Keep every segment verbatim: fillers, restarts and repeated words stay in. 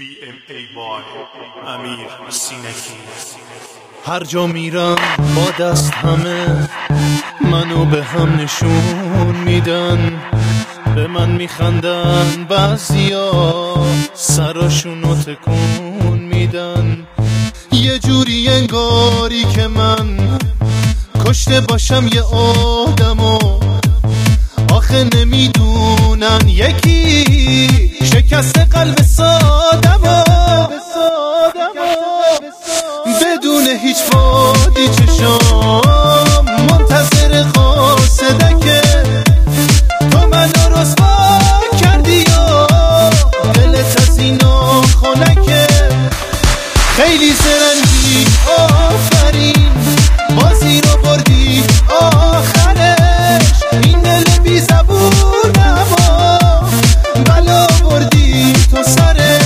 وی ام ای بای امیر سینکی. هر جا میرم با دست همه منو به هم نشون میدن، به من میخندن، بعضیا سراشونو تکون میدن. یه جوری انگاری که من کشته باشم یه آدمو، آخه نمیدونن یکی شکست قلب سادمو، بدون هیچ فادی چشام منتظر قاصدکه. تو منو رسوا کردی یا دلت از اینا خنکه. خیلی زرنگی آفرین، بازی رو بردی آخرش. این دل بی زبونم بلا بردی تو سرش.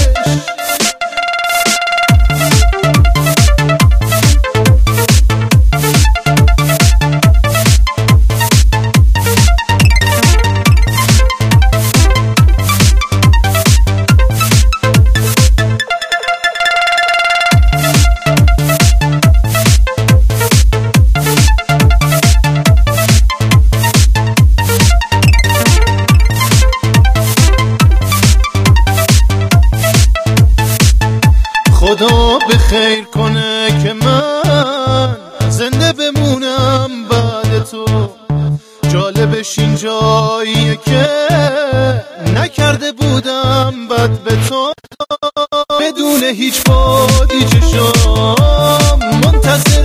خدا به خیر کنه که من زنده بمونم بعد تو. جالبش این جاییه که نکرده بودم بد به تو. بدون هیچ بادی چشام منتظر